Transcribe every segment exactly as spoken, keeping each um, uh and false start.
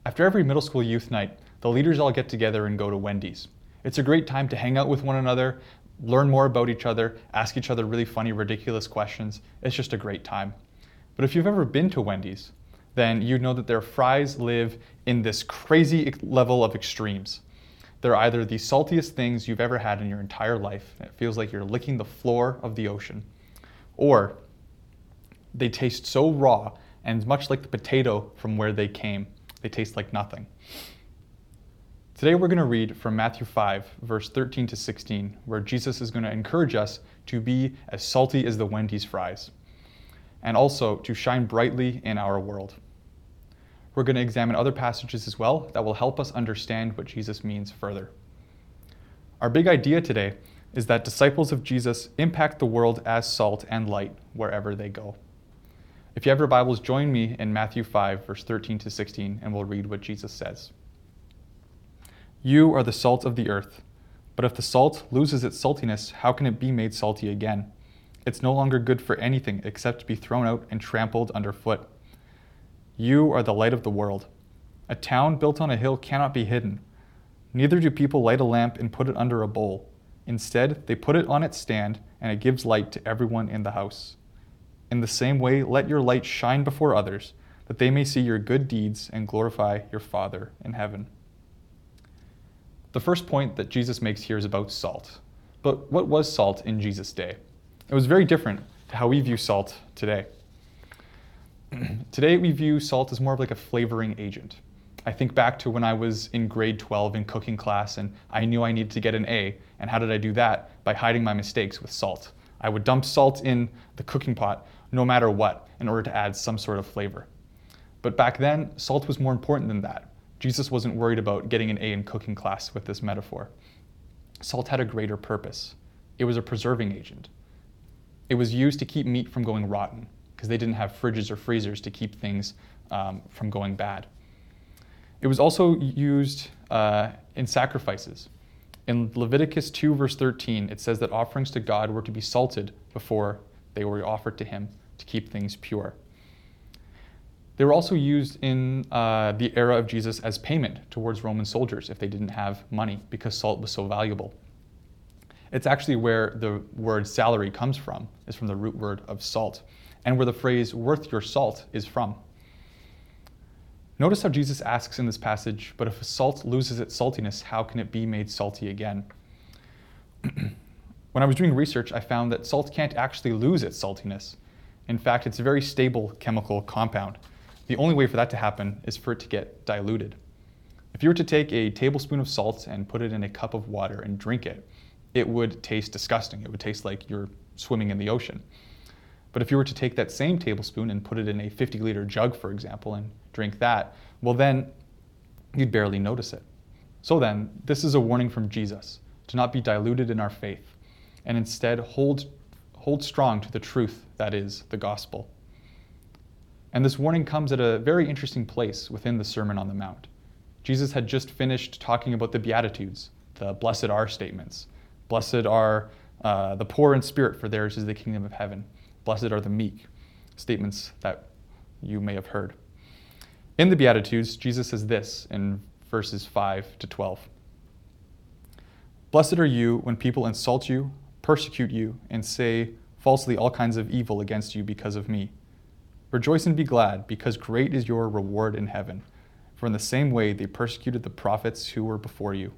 After every middle school youth night, the leaders all get together and go to Wendy's. It's a great time to hang out with one another, learn more about each other, ask each other really funny, ridiculous questions. It's just a great time. But if you've ever been to Wendy's, then you know that their fries live in this crazy level of extremes. They're either the saltiest things you've ever had in your entire life, and it feels like you're licking the floor of the ocean, or they taste so raw and much like the potato from where they came. They taste like nothing. Today we're going to read from Matthew five, verse thirteen to sixteen, where Jesus is going to encourage us to be as salty as the Wendy's fries, and also to shine brightly in our world. We're going to examine other passages as well that will help us understand what Jesus means further. Our big idea today is that disciples of Jesus impact the world as salt and light wherever they go. If you have your Bibles, join me in Matthew five, verse thirteen to sixteen, and we'll read what Jesus says. You are the salt of the earth, but if the salt loses its saltiness, how can it be made salty again? It's no longer good for anything except to be thrown out and trampled underfoot. You are the light of the world. A town built on a hill cannot be hidden. Neither do people light a lamp and put it under a bowl. Instead, they put it on its stand, and it gives light to everyone in the house. In the same way, let your light shine before others, that they may see your good deeds and glorify your Father in heaven. The first point that Jesus makes here is about salt. But what was salt in Jesus' day? It was very different to how we view salt today. Today we view salt as more of like a flavoring agent. I think back to when I was in grade twelve in cooking class and I knew I needed to get an A. And how did I do that? By hiding my mistakes with salt. I would dump salt in the cooking pot no matter what in order to add some sort of flavor. But back then, salt was more important than that. Jesus wasn't worried about getting an A in cooking class with this metaphor. Salt had a greater purpose. It was a preserving agent. It was used to keep meat from going rotten, because they didn't have fridges or freezers to keep things um, from going bad. It was also used uh, in sacrifices. In Leviticus two, verse thirteen, it says that offerings to God were to be salted before they were offered to him to keep things pure. They were also used in uh, the era of Jesus as payment towards Roman soldiers if they didn't have money, because salt was so valuable. It's actually where the word salary comes from, is from the root word of salt, and where the phrase worth your salt is from. Notice how Jesus asks in this passage, but if a salt loses its saltiness, how can it be made salty again? When I was doing research, I found that salt can't actually lose its saltiness. In fact, it's a very stable chemical compound. The only way for that to happen is for it to get diluted. If you were to take a tablespoon of salt and put it in a cup of water and drink it, it would taste disgusting. It would taste like you're swimming in the ocean. But if you were to take that same tablespoon and put it in a fifty liter jug, for example, and drink that, well then, you'd barely notice it. So then, this is a warning from Jesus to not be diluted in our faith, and instead hold, hold strong to the truth that is the gospel. And this warning comes at a very interesting place within the Sermon on the Mount. Jesus had just finished talking about the Beatitudes, the blessed are statements. Blessed are uh, the poor in spirit, for theirs is the kingdom of heaven. Blessed are the meek, statements that you may have heard. In the Beatitudes, Jesus says this in verses five to twelve. Blessed are you when people insult you, persecute you, and say falsely all kinds of evil against you because of me. Rejoice and be glad, because great is your reward in heaven. For in the same way they persecuted the prophets who were before you.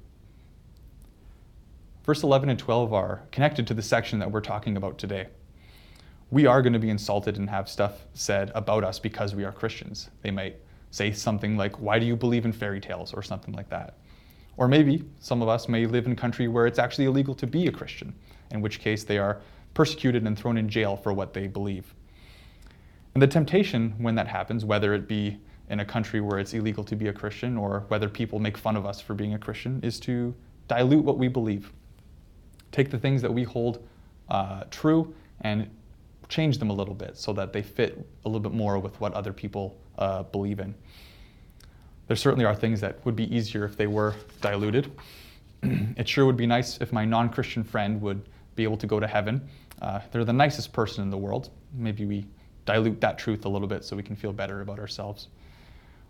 Verse eleven and twelve are connected to the section that we're talking about today. We are going to be insulted and have stuff said about us because we are Christians. They might say something like, why do you believe in fairy tales, or something like that. Or maybe some of us may live in a country where it's actually illegal to be a Christian, in which case they are persecuted and thrown in jail for what they believe. And the temptation when that happens, whether it be in a country where it's illegal to be a Christian or whether people make fun of us for being a Christian, is to dilute what we believe. Take the things that we hold uh, true and change them a little bit so that they fit a little bit more with what other people uh, believe in. There certainly are things that would be easier if they were diluted. It sure would be nice if my non-Christian friend would be able to go to heaven. Uh, they're the nicest person in the world. Maybe we dilute that truth a little bit so we can feel better about ourselves.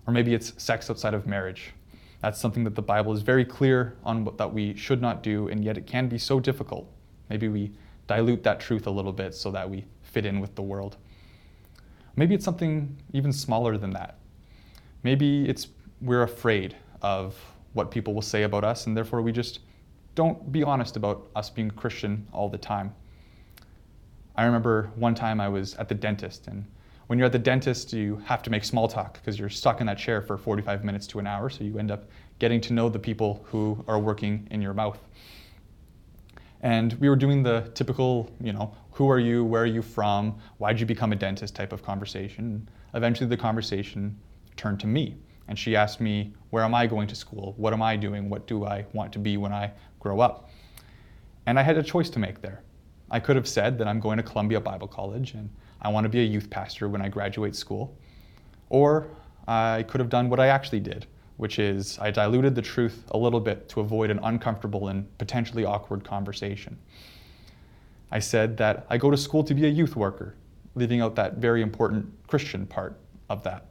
Or maybe it's sex outside of marriage. That's something that the Bible is very clear on what, that we should not do, and yet it can be so difficult. Maybe we dilute that truth a little bit so that we fit in with the world. Maybe it's something even smaller than that. Maybe it's we're afraid of what people will say about us, and therefore we just don't be honest about us being Christian all the time. I remember one time I was at the dentist, and when you're at the dentist, you have to make small talk because you're stuck in that chair for forty-five minutes to an hour, so you end up getting to know the people who are working in your mouth. And we were doing the typical, you know, who are you, where are you from, why'd you become a dentist type of conversation. Eventually the conversation turned to me, and she asked me, where am I going to school? What am I doing? What do I want to be when I grow up? And I had a choice to make there. I could have said that I'm going to Columbia Bible College and I want to be a youth pastor when I graduate school. Or I could have done what I actually did, which is I diluted the truth a little bit to avoid an uncomfortable and potentially awkward conversation. I said that I go to school to be a youth worker, leaving out that very important Christian part of that.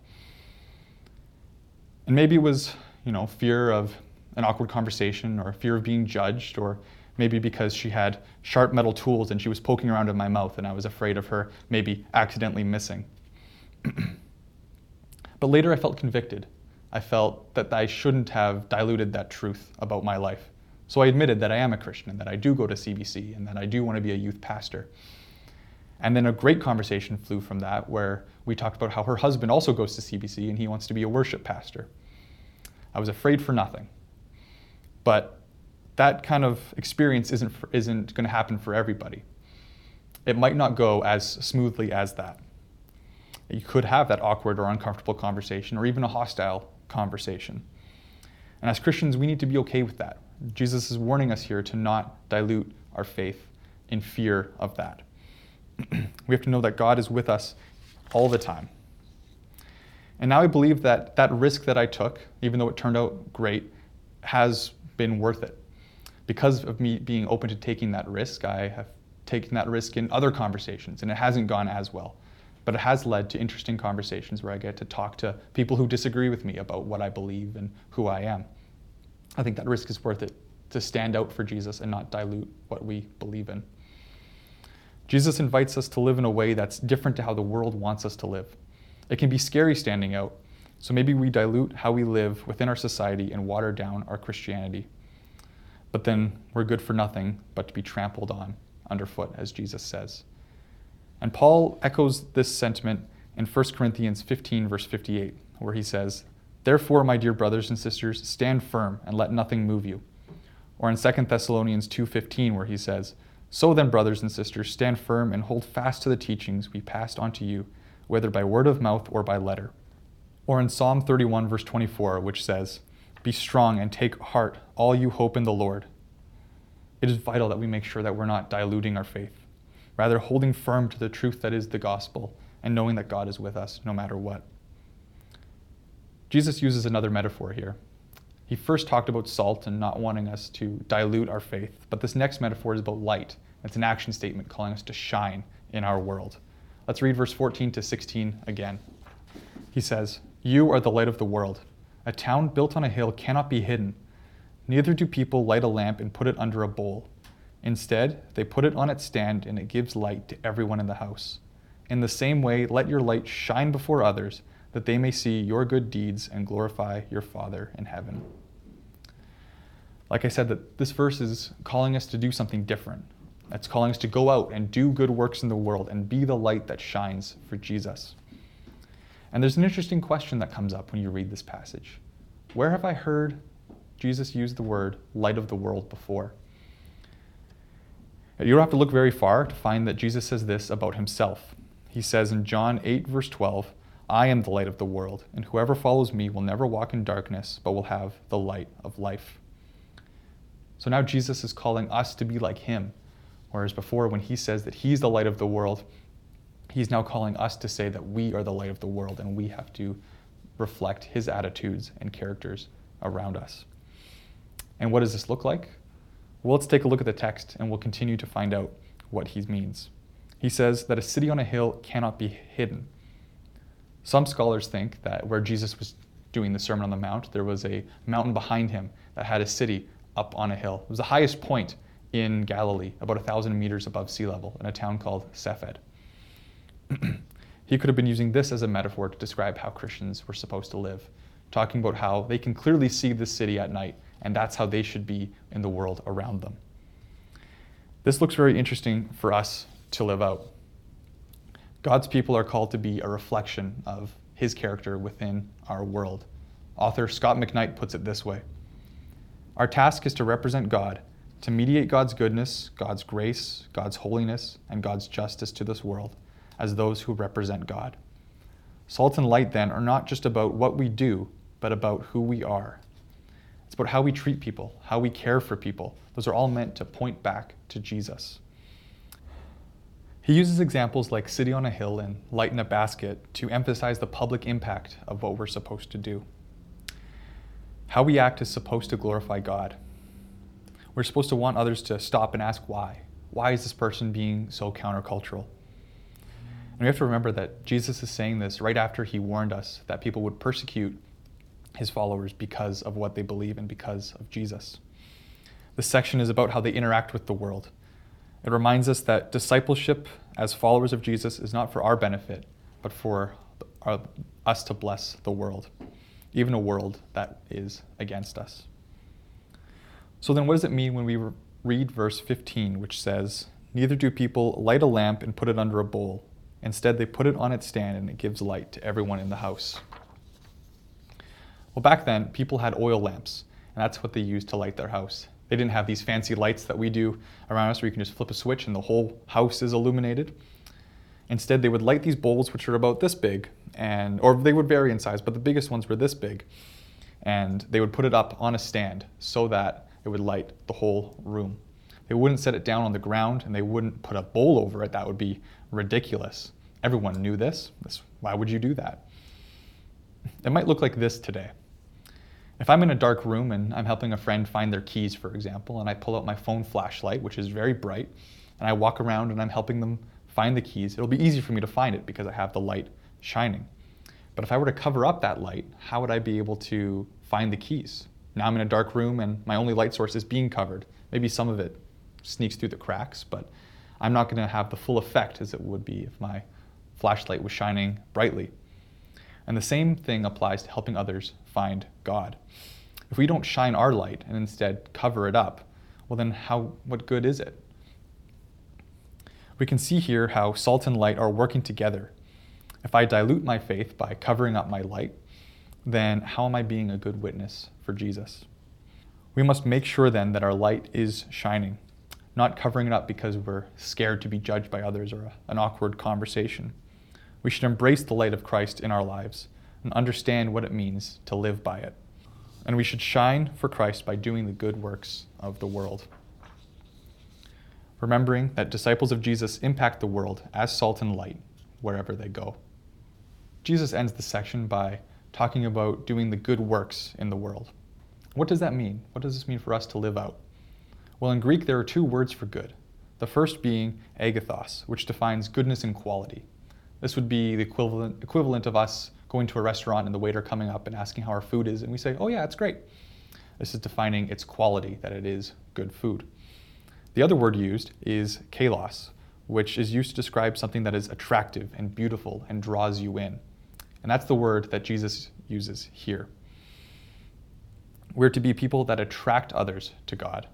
And maybe it was, you know, fear of an awkward conversation or fear of being judged, or maybe because she had sharp metal tools and she was poking around in my mouth and I was afraid of her maybe accidentally missing. But later I felt convicted. I felt that I shouldn't have diluted that truth about my life. So I admitted that I am a Christian and that I do go to C B C and that I do want to be a youth pastor. And then a great conversation flew from that where we talked about how her husband also goes to C B C and he wants to be a worship pastor. I was afraid for nothing. But that kind of experience isn't, for, isn't going to happen for everybody. It might not go as smoothly as that. You could have that awkward or uncomfortable conversation or even a hostile conversation. And as Christians, we need to be okay with that. Jesus is warning us here to not dilute our faith in fear of that. We have to know that God is with us all the time. And now I believe that that risk that I took, even though it turned out great, has been worth it. Because of me being open to taking that risk, I have taken that risk in other conversations, and it hasn't gone as well. But it has led to interesting conversations where I get to talk to people who disagree with me about what I believe and who I am. I think that risk is worth it, to stand out for Jesus and not dilute what we believe in. Jesus invites us to live in a way that's different to how the world wants us to live. It can be scary standing out, so maybe we dilute how we live within our society and water down our Christianity. But then we're good for nothing but to be trampled on underfoot, as Jesus says. And Paul echoes this sentiment in First Corinthians fifteen, verse fifty-eight, where he says, "Therefore, my dear brothers and sisters, stand firm and let nothing move you." Or in Second Thessalonians two fifteen, where he says, "So then, brothers and sisters, stand firm and hold fast to the teachings we passed on to you, whether by word of mouth or by letter." Or in Psalm thirty-one, verse twenty-four, which says, "Be strong and take heart, all you hope in the Lord." It is vital that we make sure that we're not diluting our faith, rather holding firm to the truth that is the gospel and knowing that God is with us no matter what. Jesus uses another metaphor here. He first talked about salt and not wanting us to dilute our faith, but this next metaphor is about light. It's an action statement calling us to shine in our world. Let's read verse fourteen to sixteen again. He says, "You are the light of the world. A town built on a hill cannot be hidden. Neither do people light a lamp and put it under a bowl. Instead, they put it on its stand, and it gives light to everyone in the house. In the same way, let your light shine before others, that they may see your good deeds and glorify your Father in heaven." Like I said, that this verse is calling us to do something different. It's calling us to go out and do good works in the world and be the light that shines for Jesus. And there's an interesting question that comes up when you read this passage. Where have I heard Jesus use the word light of the world before? You don't have to look very far to find that Jesus says this about himself. He says in John eight, verse twelve, "I am the light of the world, and whoever follows me will never walk in darkness, but will have the light of life." So now Jesus is calling us to be like him, whereas before when he says that he's the light of the world, he's now calling us to say that we are the light of the world and we have to reflect his attitudes and characters around us. And what does this look like? Well, let's take a look at the text and we'll continue to find out what he means. He says that a city on a hill cannot be hidden. Some scholars think that where Jesus was doing the Sermon on the Mount, there was a mountain behind him that had a city up on a hill. It was the highest point in Galilee, about a thousand meters above sea level, in a town called Sephed. He could have been using this as a metaphor to describe how Christians were supposed to live, talking about how they can clearly see the city at night, and that's how they should be in the world around them. This looks very interesting for us to live out. God's people are called to be a reflection of his character within our world. Author Scott McKnight puts it this way: our task is to represent God, to mediate God's goodness, God's grace, God's holiness, and God's justice to this world as those who represent God. Salt and light, then, are not just about what we do, but about who we are. It's about how we treat people, how we care for people. Those are all meant to point back to Jesus. He uses examples like city on a hill and light in a basket to emphasize the public impact of what we're supposed to do. How we act is supposed to glorify God. We're supposed to want others to stop and ask why. Why is this person being so countercultural? And we have to remember that Jesus is saying this right after he warned us that people would persecute his followers because of what they believe and because of Jesus. This section is about how they interact with the world. It reminds us that discipleship as followers of Jesus is not for our benefit, but for our, us to bless the world, even a world that is against us. So then what does it mean when we read verse fifteen, which says, "Neither do people light a lamp and put it under a bowl. Instead, they put it on its stand and it gives light to everyone in the house." Well, back then, people had oil lamps, and that's what they used to light their house. They didn't have these fancy lights that we do around us where you can just flip a switch and the whole house is illuminated. Instead, they would light these bowls, which are about this big, and or they would vary in size, but the biggest ones were this big. And they would put it up on a stand so that it would light the whole room. They wouldn't set it down on the ground, and they wouldn't put a bowl over it. That would be ridiculous. Everyone knew this. this. Why would you do that? It might look like this today. If I'm in a dark room and I'm helping a friend find their keys, for example, and I pull out my phone flashlight, which is very bright, and I walk around and I'm helping them find the keys, it'll be easy for me to find it because I have the light shining. But if I were to cover up that light, how would I be able to find the keys? Now I'm in a dark room and my only light source is being covered. Maybe some of it sneaks through the cracks, but I'm not going to have the full effect as it would be if my flashlight was shining brightly. And the same thing applies to helping others find God. If we don't shine our light and instead cover it up, well then how, what good is it? We can see here how salt and light are working together. If I dilute my faith by covering up my light, then how am I being a good witness for Jesus? We must make sure then that our light is shining, not covering it up because we're scared to be judged by others or an awkward conversation. We should embrace the light of Christ in our lives and understand what it means to live by it. And we should shine for Christ by doing the good works of the world. Remembering that disciples of Jesus impact the world as salt and light wherever they go. Jesus ends the section by talking about doing the good works in the world. What does that mean? What does this mean for us to live out? Well, in Greek, there are two words for good. The first being agathos, which defines goodness and quality. This would be the equivalent, equivalent of us going to a restaurant and the waiter coming up and asking how our food is, and we say, oh yeah, it's great. This is defining its quality, that it is good food. The other word used is kalos, which is used to describe something that is attractive and beautiful and draws you in. And that's the word that Jesus uses here. We're to be people that attract others to God.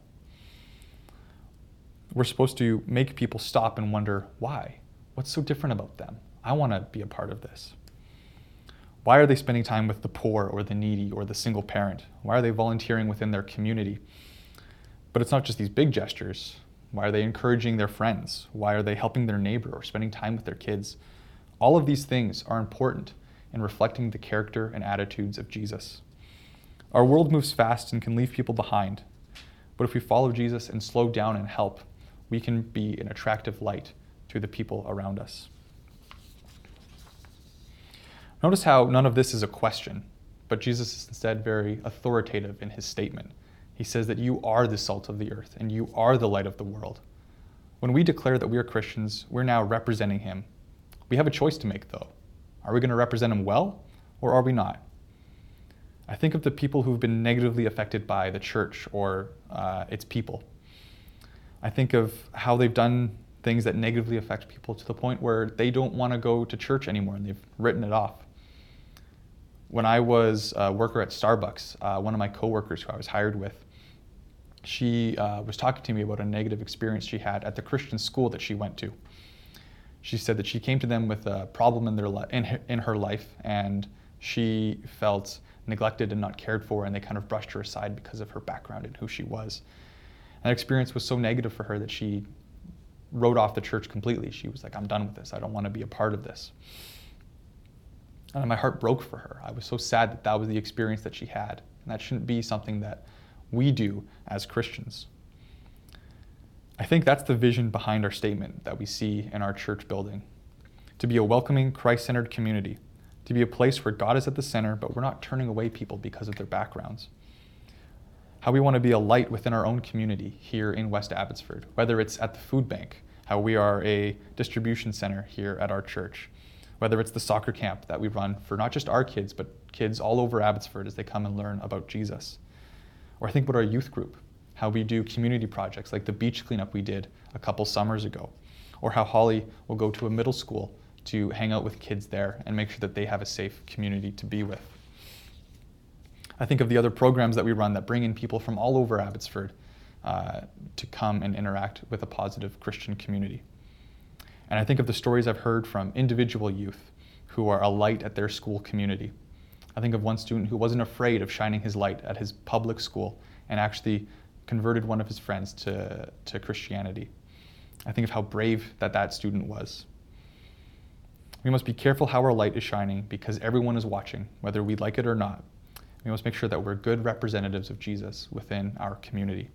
We're supposed to make people stop and wonder, why? What's so different about them? I want to be a part of this. Why are they spending time with the poor or the needy or the single parent? Why are they volunteering within their community? But it's not just these big gestures. Why are they encouraging their friends? Why are they helping their neighbor or spending time with their kids? All of these things are important in reflecting the character and attitudes of Jesus. Our world moves fast and can leave people behind. But if we follow Jesus and slow down and help, we can be an attractive light to the people around us. Notice how none of this is a question, but Jesus is instead very authoritative in his statement. He says that you are the salt of the earth and you are the light of the world. When we declare that we are Christians, we're now representing him. We have a choice to make though. Are we going to represent him well or are we not? I think of the people who've been negatively affected by the church or uh, its people. I think of how they've done things that negatively affect people to the point where they don't want to go to church anymore and they've written it off. When I was a worker at Starbucks, uh, one of my coworkers who I was hired with, she uh, was talking to me about a negative experience she had at the Christian school that she went to. She said that she came to them with a problem in their li- in, her, in her life, and she felt neglected and not cared for, and they kind of brushed her aside because of her background and who she was. That experience was so negative for her that she wrote off the church completely. She was like, I'm done with this. I don't want to be a part of this. And my heart broke for her. I was so sad that that was the experience that she had. And that shouldn't be something that we do as Christians. I think that's the vision behind our statement that we see in our church building. To be a welcoming, Christ-centered community. To be a place where God is at the center, but we're not turning away people because of their backgrounds. How we want to be a light within our own community here in West Abbotsford, whether it's at the food bank, how we are a distribution center here at our church, whether it's the soccer camp that we run for not just our kids, but kids all over Abbotsford as they come and learn about Jesus. Or think about our youth group, how we do community projects like the beach cleanup we did a couple summers ago, or how Holly will go to a middle school to hang out with kids there and make sure that they have a safe community to be with. I think of the other programs that we run that bring in people from all over Abbotsford uh, to come and interact with a positive Christian community. And I think of the stories I've heard from individual youth who are a light at their school community. I think of one student who wasn't afraid of shining his light at his public school and actually converted one of his friends to, to Christianity. I think of how brave that that student was. We must be careful how our light is shining because everyone is watching, whether we like it or not. We must make sure that we're good representatives of Jesus within our community.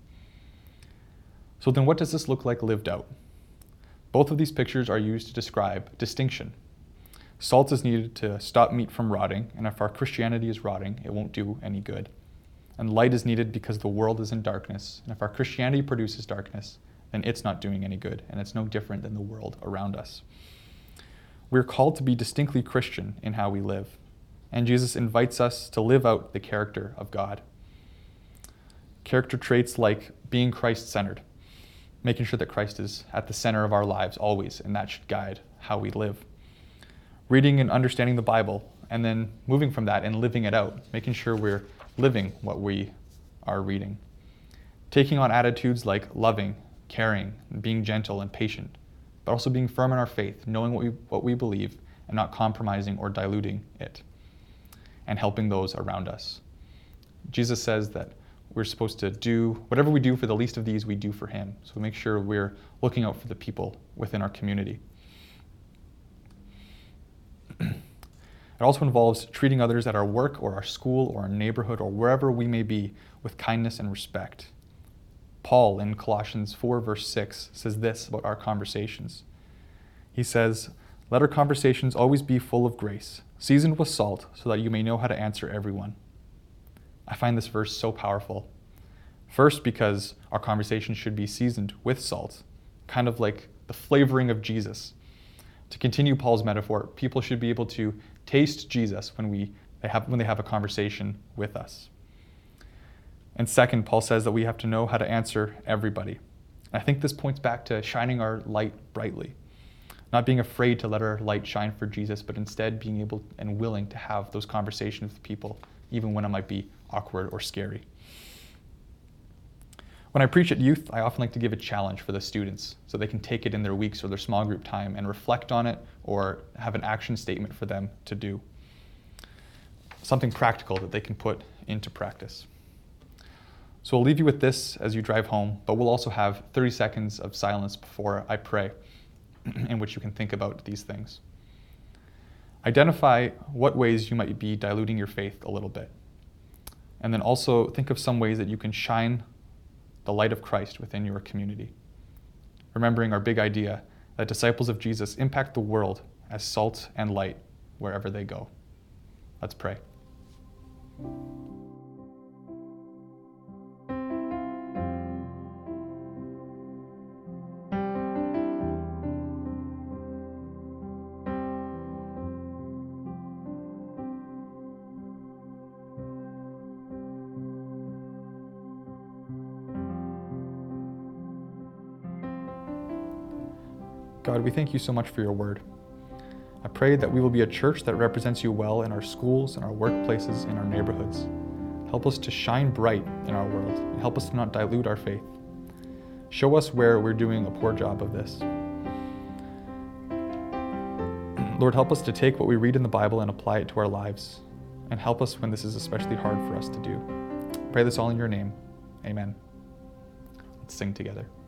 So then what does this look like lived out? Both of these pictures are used to describe distinction. Salt is needed to stop meat from rotting, and if our Christianity is rotting, it won't do any good. And light is needed because the world is in darkness, and if our Christianity produces darkness, then it's not doing any good, and it's no different than the world around us. We're called to be distinctly Christian in how we live, and Jesus invites us to live out the character of God. Character traits like being Christ-centered, making sure that Christ is at the center of our lives always, and that should guide how we live. Reading and understanding the Bible, and then moving from that and living it out, making sure we're living what we are reading. Taking on attitudes like loving, caring, being gentle and patient, but also being firm in our faith, knowing what we, what we believe and not compromising or diluting it, and helping those around us. Jesus says that we're supposed to do whatever we do for the least of these, we do for him. So make sure we're looking out for the people within our community. It also involves treating others at our work or our school or our neighborhood or wherever we may be with kindness and respect. Paul in Colossians four verse six says this about our conversations. He says, "Let our conversations always be full of grace, seasoned with salt, so that you may know how to answer everyone." I find this verse so powerful. First, because our conversations should be seasoned with salt, kind of like the flavoring of Jesus. To continue Paul's metaphor, people should be able to taste Jesus when we they have when they have a conversation with us. And second, Paul says that we have to know how to answer everybody. And I think this points back to shining our light brightly. Not being afraid to let our light shine for Jesus, but instead being able and willing to have those conversations with people, even when it might be awkward or scary. When I preach at youth, I often like to give a challenge for the students so they can take it in their weeks or their small group time and reflect on it or have an action statement for them to do. Something practical that they can put into practice. So I'll leave you with this as you drive home, but we'll also have thirty seconds of silence before I pray in which you can think about these things. Identify what ways you might be diluting your faith a little bit. And then also think of some ways that you can shine the light of Christ within your community. Remembering our big idea that disciples of Jesus impact the world as salt and light wherever they go. Let's pray. God, we thank you so much for your word. I pray that we will be a church that represents you well in our schools, in our workplaces, in our neighborhoods. Help us to shine bright in our world, and help us to not dilute our faith. Show us where we're doing a poor job of this. Lord, help us to take what we read in the Bible and apply it to our lives, and help us when this is especially hard for us to do. I pray this all in your name. Amen. Let's sing together.